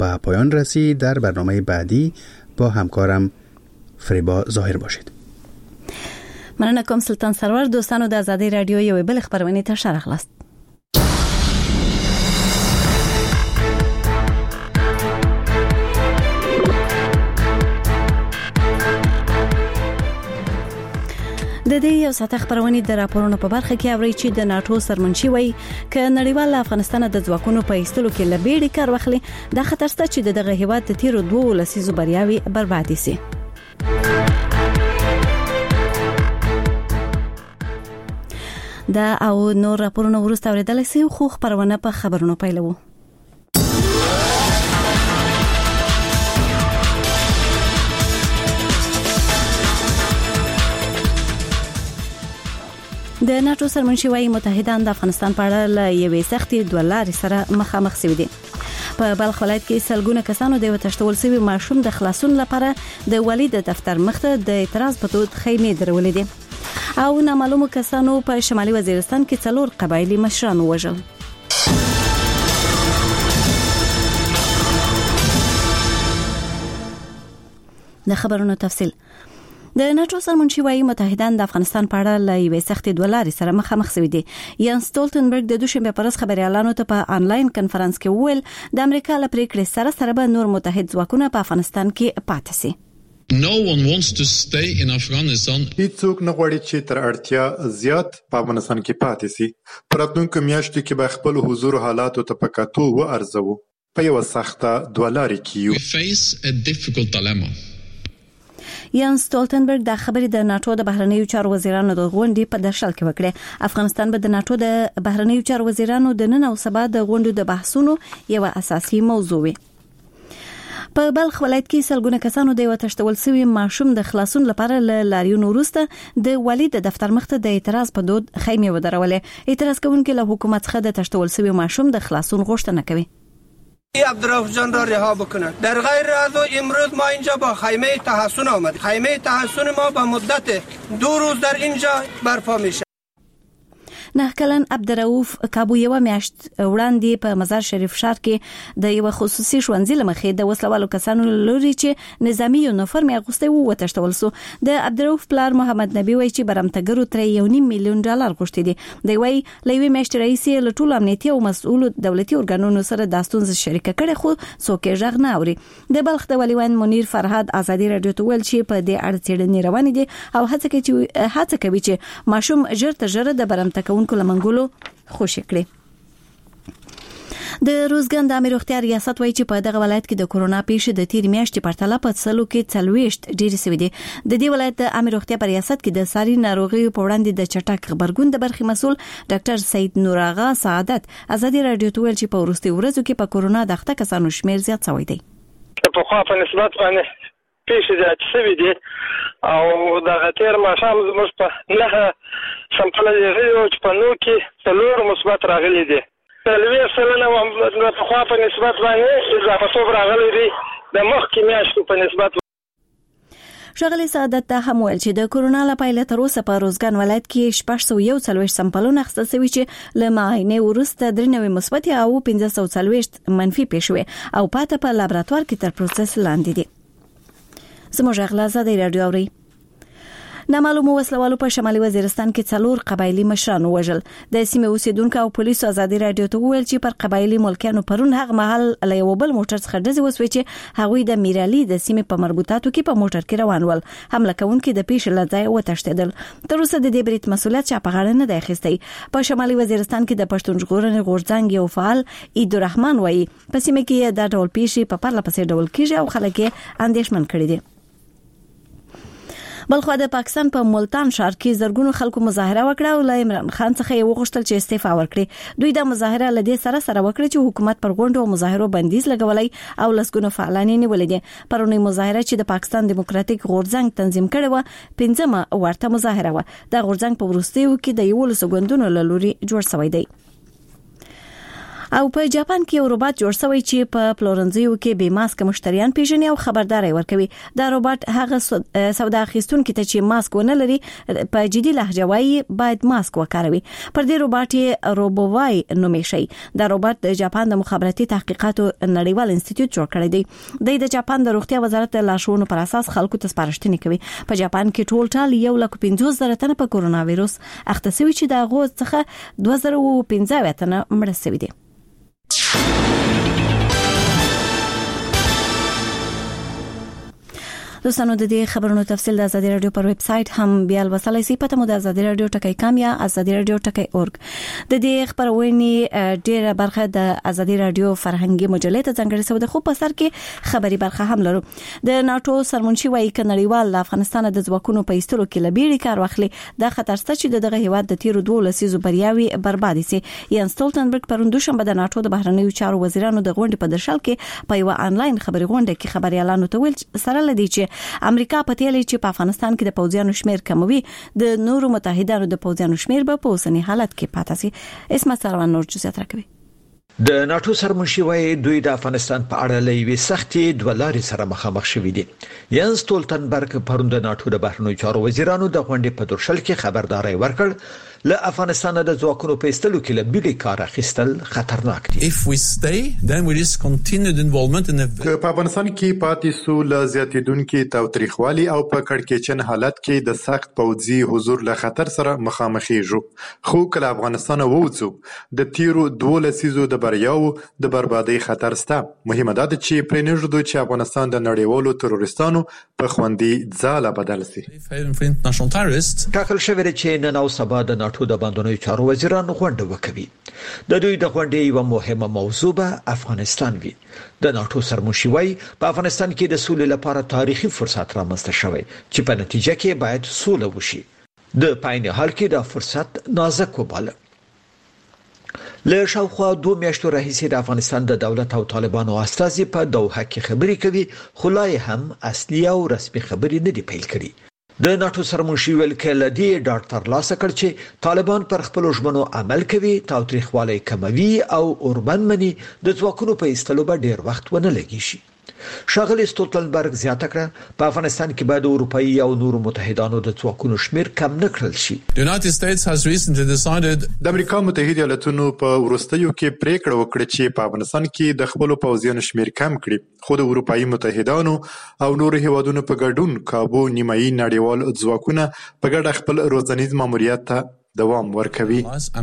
به پایان رسید. در برنامه بعدی با همکارم فریبا ظاهر باشید. مننه کوم سلطان سرور. دوستانو د آزادۍ رادیو یو بل خبرونه ته ښه راغلاست. د دې یو ساعت خبرونه د راپورونو په برخه کې اوري چې د ناتو سرمنشي وای ک نړیوال افغانستان د ځواکونو په ایستلو کې لبېړې کار واخلي د خطر شته چې دغه هیواد د تیرو 2 لسیزو بریاوي بربادي سي. دا او نور راپورونه ورسته اوریدل شي خو خبرونه په خبرونو پیلو. د ناتو سرمنشي وای متحدان د افغانستان په اړه له یوې سختې دوه لارې سره مخامخ شوي دي. په بلخ ولایت کې سلګونه کسانو د وتښتول شوي ماشوم د خلاصون لپاره د والي د دفتر مخته د اعتراض په تود خیمې درولې دي او نامعلومو کسانو په شمالي وزیرستان کې 4 قبایلی مشران وژل. د خبرونو تفصیل. د ناتو سرمنشي وای متحدان د افغانستان په اړه له یوې سختې دوه لارې سره مخامخ شوي دي. یان سټولټنبرګ د دوشنبه پرز خبريالانو ته په آنلاین کنفرانس کې وویل د امریکا له پریکړې سره به نور متحد ځواکونه په افغانستان کې پاتې شي. No one wants to stay in Afghanistan. هیڅوک نه غواړي چې تر اړتیا زیات په افغانستان کې پاتې شي. پراتونکو میاشتو کې به خپل حضور حالاتو ته پکاتو و ارزو. په یو سخته دوه لارې کې یو. We face a difficult dilemma. یان سټولټنبرګ د خبرې د ناتو د بهرنیو چارو وزیرانو د غونډې په درشل کې وکړه. افغانستان به د ناتو د بهرنیو چارو وزیرانو د نن او سبا د غونډو د بحثونو یو اساسي موضوع وي. په بلخ ولایت کې سلګونه کسانو د وتښتول شوي ماشوم د خلاصون لپاره لاریون وروسته د والي د دفتر مخته د اعتراض په دود خیمې ودرولې. اعتراض کوونکي له حکومت څخه د تښتول شوي ماشوم د خلاصون غوښتنه کوي. عبدالرؤف جان را رها بکنند. در غیر از امروز ما اینجا با خیمه تحصن آمد. خیمه تحصن ما با مدت 2 روز در اینجا برپا میشه. نه کلن عبدالرؤف کابو یو میاشت وړاندې په مزار شریف ښار کې د یو خصوصي ښوونځي لمخې د وسلوالو کسانو لوري چې نظامی یونیفورم اغوسته وو وتښتول سو. د عبدالرؤف پلار محمد نبی وایي چې برمتګرو تر $1.5 میلیون غوښتي دي. دی وایي لوی میاشت رئیس له ټولو امنیتي او مسؤل دولتي ارګانونو سره د ستونزې شریکه کړي خو څوک یې ژغ نه اوري. د بلخ د ولیوان منیر فرهاد آزادي رادیو ته ویل چې په دې اړه څېړنې روانې دي او هڅه کوي چې ماشوم ژر تر ژره د برمتکو کلمنګولو خوشی کړي. د روزګان د امیر اختیار ریاست وایي چې په دغه ولایت کې د کورونا پیښې د تیر میاشتې پرتله په څلو کې 40 ډېر سوي دي. د دې ولایت د امیر اختیار په ریاست کې د ساري ناروغي په وړاندې د چټک خبرګون د برخې مسول ډاکټر سید نور آغا سعادت آزادي رادیو ته ویل چې په وروستي ورځو کې په کورونا د اخته کسانو شمیر زیات شوی دی. په خو په نسبت باندې پیښې زیات شوي دي او دغه تیر ماښام زموږ په نه سمپل یې چې په نو کې 4 مثبت راغلي دي. 40% په خو په نسبت باندې اضافه توب راغلي دي د مخکې میاشتو په نسبت. ښاغلي سعادت ته هم ویل چې د کورونا لپاره تر اوسه په روزګان ولایت کې 641 سمپلونه اخیستل شوي چې له معاینې وروسته 93 مثبت او 540 منفي پېښې او پاته په لابراتوار کې تر پروسس لاندې دي. زموږ غلا زده رادیو اوري. نامعلومو وسلوالو په شمالي وزیرستان کې 4 قبایلی مشران وژل. د سیمې اوسیدونکو او پولیسو آزادي رادیو ته ویل چې پر قبایلی ملکیانو پرون هغه مهال له یو بل موټر څخه ډزې وسوي چې هغوی د میرالي د سیمې په مربوطاتو کې په موټر کې روان ول. حمله کوونکي د پیښې له ځایه وتښتېدل. تر اوسه د دې برید مسؤلیت چا په غاړه نه دی اخیستی. په شمالي وزیرستان کې د پښتون ژغورنې غورځنګ یو فعال عیدالرحمن وایي په سیمه کې دا ډول پیښې په پرله پسې ډول کېږي او خلک یې اندېښمن کړي دي. بلخو د پاکستان په ملتان ښار کې زرګونو خلکو مظاهره وکړه او له عمران خان څخه یې وغوښتل چې استعفا ورکړي. دوی د مظاهره له دې سره وکړه چې حکومت پر غونډو او مظاهرو بندیز لګولای او لسګونو فعالان یې نیولې دي. پرونی مظاهره چې د پاکستان دیموکراتیک غورځنګ تنظیم کړي و 15مه ورته مظاهره و. د غورځنګ په وروستیو کې د 11 ګوندونو له لوري جوړ شوی دی. او په جاپان کې یو روباټ جوړ شوی چې په پلورنځیو کې بې ماسک مشتریان پیژني او خبرداري ورکوي. دا روباټ هغه سودا اخیستونکو ته چې ماسک ونه لري په جدي لهجه وایي باید ماسک وکاروي. پر دې روباټ روبووای نومې شي. دا روباټ د جاپان د مخابراتي تحقیقاتو نړیوال انسټیټیوټ جوړ کړی دی. د جاپان د روغتیا وزارت د لارښوونو پر اساس خلکو ته سپارښتنې کوي. په جاپان کې ټول 150,000 تنه په کورونا وایروس اخته شوي چې د هغو څخه 2015 تنه مړه شوي دي. دوستانو د دې خبرونو تفصیل د آزادي رادیو پر ویب سټ هم بیا لوستلای شئ. پته مو د آزادي رادیو ټکی کام یا آزادي رادیو ټکی اورګ. د دې خبرونه ډیره برخه د آزادي رادیو فرهنګي مجلې ته ځانګړې شوې ده، خو په سر کې خبري برخه هم لرو. د ناتو سرمنشي وایي ک نړیوال افغانستان د ځواکونو په ایستلو کې لبیړي کار واخلي. دا خطر ست چې دغه هیواد د تیرو 2 لسیزو بریاوي بربادي سي. یان سټولټنبرګ پروند دوشنبه د ناتو د بهرنیو چارو وزیرانو د غونډې په درشل کې په یو آنلاین خبري غونډه کې خبريالانو ته ویل سره لدی چې امریکا په تیلې چې په افغانستان کې د پوځیانو شمیر کموي، د نورو متحدانو د پوځیانو شمیر به په اوسنی حالت کې پاتې سي. اسمه سروان نور جزئیات راکوي. د ناتو سرمنشي وایي دوی د افغانستان په اړه لوي سختي دولاري سره مخامخ شوي دي. یان سټولټنبرګ پروند ناتو د بهرنیو چارو وزیرانو د غونډې په درشل کې خبرداري ورکړ له افغانستان د ځواکونو په ایستلو کې لبیړي کار اخیستل خطرناک دي. If we stay then we risk continued involvement in که په افغانستان کې پاتې سو له زیاتیدونکو تاوتریخوالي او په کړکېچن حالت کې د سخت پوځي حضور له خطر سره مخامخېږو. خو کله افغانستان ووځو د تیرو 2 لسیزو د بریاو د بربادي خطر سته. مهمه ده چې پرېنږدو چې افغانستان د نړیوالو تروریستانو په خوندي ځاله بدل شي. ټاکل شوی چې نن او سبا د ناتو د باندنیو چارو وزیرانو غونډه وکوي. د دوی د غونډې یو مهمه موضوع به افغانستان وي. د ناتو سرمنشي وایي په افغانستان کې د سولې لپاره تاریخي فرصت رامنځته شوی چې په نتیجه کې باید سوله وشي. د پاین حال کې دا فرصت نازک وباله. له شاوخوا 2 میاشتو راهیسې د افغانستان د دولت او طالبانو استازي په دوحه کې خبرې کوي، خو لا هم اصلي او رسمي خبرې نه دي پیل کړي. د ناتو سرمنشي ویل کله دی ډاکټر لاسه کړ چې طالبان پر خپل ژمنو عمل کوي، تاوتریخوالی کموي او اوربن مني د ځواکونو په ایستلو به ډیر وخت ونه لګي شي. ښاغلي سټولټنبرګ زیاته کړه په افغانستان کې به د اروپایي او نورو متحدانو د ځواکونو شمیر کم نه کړل شي. The United States has recently decided د امریکا متحده ایالاتونو په وروستیو کې پریکړه وکړه چې په افغانستان کې د خپل پوځیانو شمیر کم کړي. خو د اروپایي متحدانو او نورو هیوادونو په ګډون کابو نیمایي نړیوال ځواکونه په ګډه خپل روزنیز ماموریت ته دوام ورکوي.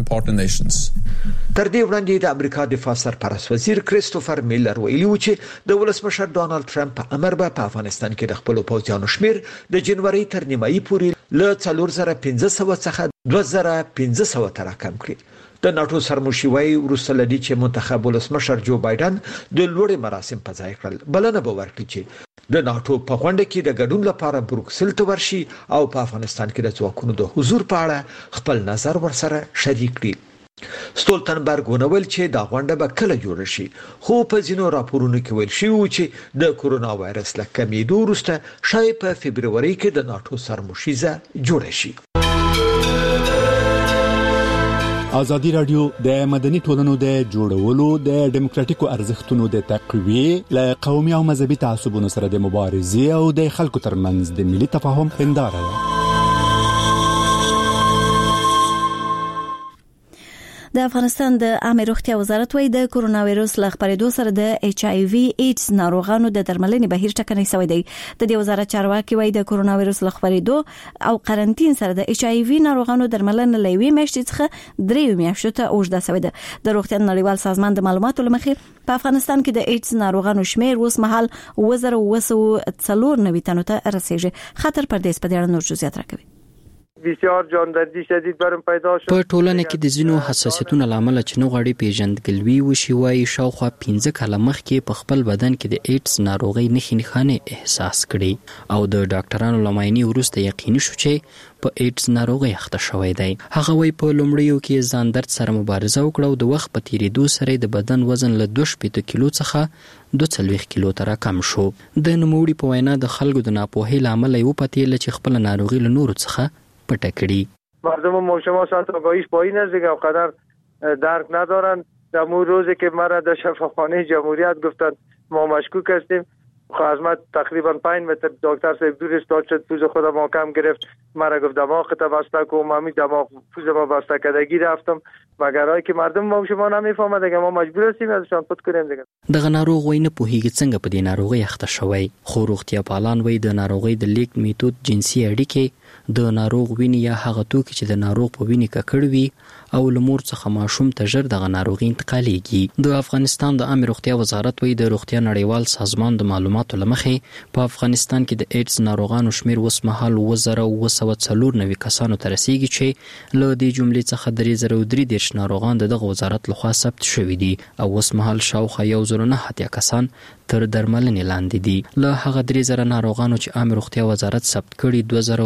تر دې وړاندې د امریکا دفاع سرپرست وزیر کریستوفر میلر ویلي و چې د ولسمشر ډانلډ ټرمپ په امر به په افغانستان کې د خپل پوځیانو شمیر د جنوري تر نیمایي پورې له 4500 څخه 2500 ته راکم کړي. د ناتو سرمنشي وایي وروسته لدی چې منتخب ولسمشر جو بایدن د لوړې مراسم په ځای کړل، بلنه به ورکړي چې د ناتو په غونډه کې د ګډون لپاره بروکسل ته ورشي او په افغانستان کې د ځواکونو د حضور په اړه خپل نظر ورسره شریک کړي. سټولټنبرګ ونویل چې دا غونډه به کله جوړه شي، خو په ځینو راپورونو کې ویل شوی چې د کورونا وایرس له کمیدو وروسته شاید په فبرवरी کې د ناتو سرمشیزه جوړه شي. آزادی رادیو د مدني ټولنو د جوړولو د ډیموکراتیکو ارزښتونو د تقویې له قومي او مذهبي تعصبونو سره د مبارزې او د خلکو ترمنځ د ملي تفاهم هنداره ده. د افغانستان د عامه روغتیا وزارت وايي د کورونا وایروس له خپرېدو سره د ایچ آی وی ایډز ناروغانو د درملنې بهیر ټکنی شوی دی. د دې وزارت چارواکي وايي د کورونا وایروس له خپرېدو او قرنټین سره د ایچ آی وی ناروغانو درملنه لوي میاشتې څخه 3 میاشتو ته اوږده شوې ده. د روغتیا نړیوال سازمان د معلوماتو لمخې په افغانستان کې د ایډز ناروغانو شمیر اوس مهال 1994 تنو ته رسیدي. خطر پردیس په دې اړه نور جزئیات راکوي. بسیار جاندردی شدید برم پیدا شد. په ټولنه کې د ځینو حساسیتونو لامل چې نو غړي پیژندګلوي وشي وای شاوخوا 15 کاله مخکې په خپل بدن کې د ایډز ناروغي نښې احساس کړي او د ډاکټرانو لمایني وروسته یقیني شو چې په ایډز ناروغي اخته شوی دی. هغه وای په لومړیو کې ځان درد سره مبارزه وکړه او د وخت په تیریدو سره د بدن وزن له 2 کیلو څخه 42 کیلو ته راکم شو. د نوموړي په وینا د خلکو د ناپوهۍ لامل یو پاتې چې خپل ناروغي له نورو څخه پټه کړي. مردم ما شما سطح آگاهیش پایین است دیگه، قدر درک ندارن. در اون روزی که مرا در شفاخانه جمهوریت گفتن ما مشکوک هستیم، از من تقریبا 5 متر دکتر صاحب دور استاد شد، پوز خودم محکم گرفت، مرا گفت دماغ تا بسته کو، من دماغ پوز ما بسته کردگی رفتم، مگر هایی که مردم ما شما نمیفهمه دیگه ما مجبور هستیم ازشان پد کنیم دیگه. دغه ناروغ وینه په هیڅ څنګه په دې ناروغي اخته شوی، خو روغتیا پالان وی د ناروغي د لیک میتود جنسي اړیکې د ناروغ ویني یا هغه توکي چې د ناروغ په ویني ککړ وي او لمور څخه ماشوم ته ژر دغه ناروغي انتقالېږي. د افغانستان د عامه روغتیا وزارت وی د روغتیا نړیوال سازمان د معلوماتو لمخې په افغانستان کې د ایډز ناروغانو شمیر اوس مهال 2994 کسانو ته رسیږي چې له دې جملې څخه 3033 ناروغان دغه وزارت لخوا ثبت شوي دي او اوس مهال شاوخوا 109 کسان تر درملنې لاندې دي. له هغه 3000 ناروغانو چې عامه روغتیا وزارت ثبت کړي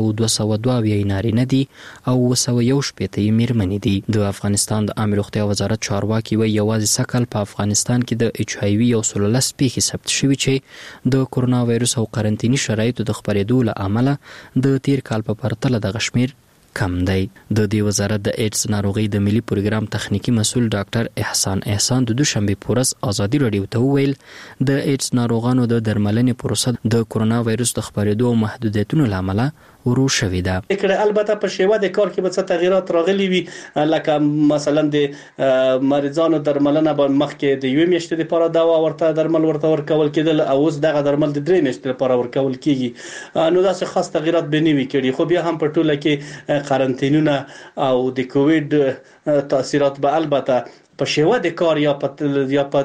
2222 نارینه دي او 118 میرمنې دي. د افغانستان د عامه روغتیا وزارت چارواکي وی یوازې سکل په افغانستان کې د اچ آی وی او سلولس پیښې ثبت شوي چې د کورونا وایرس او قرنطینی شرایطو د خپرېدو له امله د تیر کال په پرتله دغه شمیر کم دی. د دې وزارت د ایډز ناروغي د ملي پروګرام تخنیکی مسؤل ډاکټر احسان د دوشنبه پورس ازادي رادیو ته ویل د ایډز ناروغانو د درملنې پروسه د کورونا وایرس د خپرېدو او محدودیتونو لامل ورو شوې ده. البته په شیوه د کار کې به څه تغیرات راغلي وي، لکه مثلا د مریضانو درملنه به مخکې د 1 میاشتې لپاره دوا ورته درمل ورته ورکول کېدل او اوس دغه درمل د 3 میاشتې لپاره ورکول کیږي. نو داسې خاص تغیرات به نه وي کړي، خو بیا هم په ټوله کې قرنطینونه او د کووید تاثیرات به البته په شیوه د کار یا په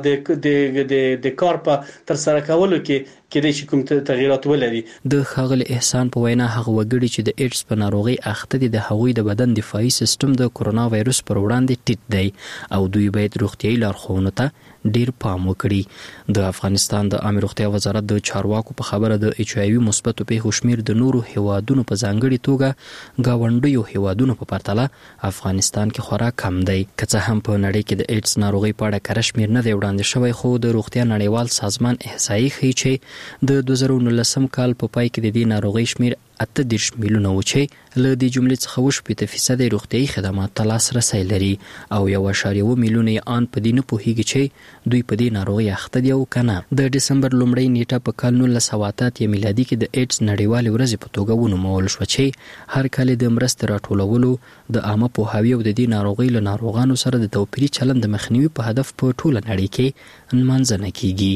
د کار په تر سره کولو کې د کوم تغیرات ولري. د ښاغلي احسان په وینا هغه وګړي چې د ایډز په ناروغي اخته دي د هغوی د بدن دفاعي سیستم د کورونا وایرس پر وړاندې ټیټ دی او دوی باید روغتیايي لارښوونو ته ډیر پام وکړي. د افغانستان د عامه روغتیا وزارت د چارواکو په خبره د اچ آی وی مثبت پیښو شمیر د نورو هیوادونو په ځانګړي توګه گاونډیو هیوادونو په پرتله افغانستان کې خورا کم دی. که څه هم په نړۍ کې د ایډز ناروغي په اړه کره شمیر نه دی وړاندې شوی، خو د روغتیا نړیوال سازمان احصایي ښیي چې د 2019 کال په پای کې د دې ناروغي شمیر 38 میلیونه و چې له دې جملې څخه 80% روغتیايي خدمات ته لاسرسی لري او 1.1 میلیونه ان په دې نه پوهیږي چې دوی په دې ناروغي اخته دي او کنه. د دسمبر لومړۍ نیټه په کال 1988 میلادي کې د ایډز نړیوالې ورځې په توګه ونومول شو چې هر کال د مرستې راټولولو د عامه پوهاوي او د دې ناروغي له ناروغانو سره د توپیري چلند د مخنیوي په هدف په ټوله نړۍ کې نمانځنه کیږي.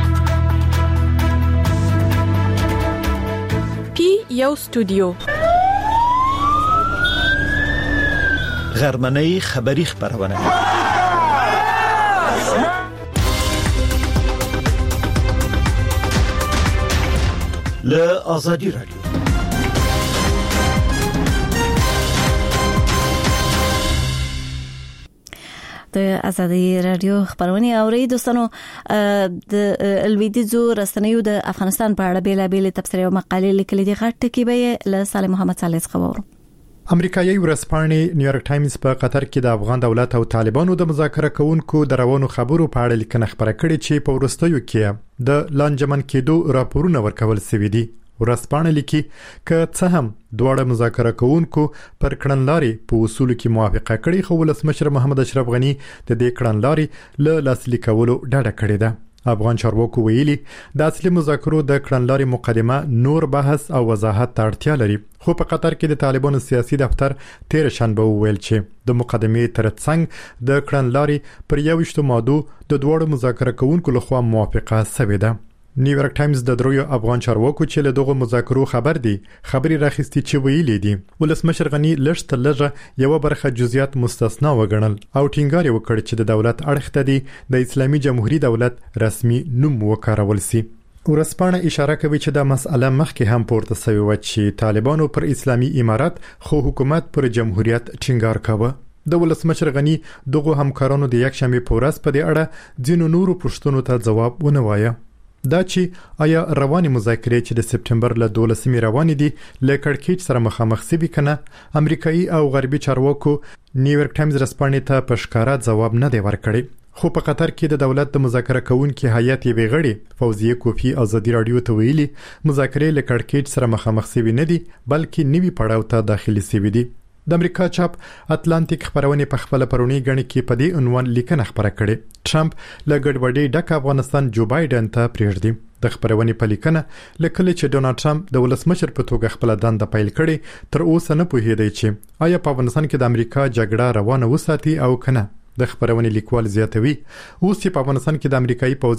یو استودیو غرمنۍ خبری خبرونه له آزادی رادیو. د ازادي رادیو خبرونه اوري دوستانو. د الویدیزو رسنیو د افغانستان په اړه بیلابېل تبصرې او مقالې لیکلې دي. غټ کې به له صالح محمد صالح خبرو. امریکایي ورځپاڼې نیویارک ټایمز په قطر کې د افغان دولت او طالبانو د مذاکره کوونکو د روانو خبرو په اړه لیکنه خبره کړې چې په وروستیو کې د لانجمن کېدو راپورونه ورکول شوي دي. ورځپاڼه لیکي که څه هم دواړه مذاکره کوونکو پر کړنلارې په اصولو کې موافقه کړې، خو ولسمشر محمد اشرف غنی د دې کړنلارې له لاسلیک کولو ډډه کړې ده. افغان چارواکو ویلي د اصلي مذاکرو د کړنلارې مقدمه نور بحث او وضاحت ته اړتیا لري، خو په قطر کې د طالبانو سیاسي دفتر 13 شنبه وویل چې د مقدمې ترڅنګ د کړنلارې پر 21 ماده د دواړو مذاکره کوونکو لخوا موافقه شوې ده. نیویارک ټایمز د دریو افغان چارواکو چې له دغه مذاکرو خبر دي خبري راخستي چې ویلي دي ولسمشر غنی لږ لږه یو برخه جزئیات مستثنا وګڼل او ټینګار وکړ چې د دولت اړخ ته دي د اسلامي جمهوریت دولت رسمي نوم وکارول سي. ورځپاڼه اشاره کوي چې دا مسأله مخکې هم پورته شوې و چې طالبانو پر اسلامي امارات خو حکومت پر جمهوریت ټینګار کاوه. د ولسمشر غنی دغه همکارانو د یک شنبه پورس په دې اړه ځینو نورو پوښتنو ته ځواب ونه وایه. دا چې آیا رواني مذاکرې چې د سپټمبر له 12 روانې دي له کړکېچ سره مخامخ سي کنه، امریکایي او غربي چارواکو نیویارک ټایمز رسپانې ته په ښکارا ځواب نه دی ورکړی. خو په قطر کې د دولت د مذاکره کوونکو هیئت یې غړي فوزیه کوفی ازادي رادیو ته ویلي مذاکرې له کړکېچ سره مخامخ سي نه دي بلکې نوي پړاو ته داخلي سي دي. د امریکا چاپ اتلانتیک خبرونه په خپل پرونی غنی کې په دې عنوان لیکنه خبره کړې ټرمپ له ګډوډۍ ډک افغانستان جو بایدن ته پریږدي د خبرونه په لیکنه لیکل چې ډونالد ټرمپ د ولسمشر په توګه خپل دنده پیل کړي تر اوسه نه پوهیدي چې آیا په افغانستان کې د امریکا جګړه روانه وساتي او کنه د خبرونه لیکوال زیاتوي اوس په افغانستان کې د امریکایي پوځ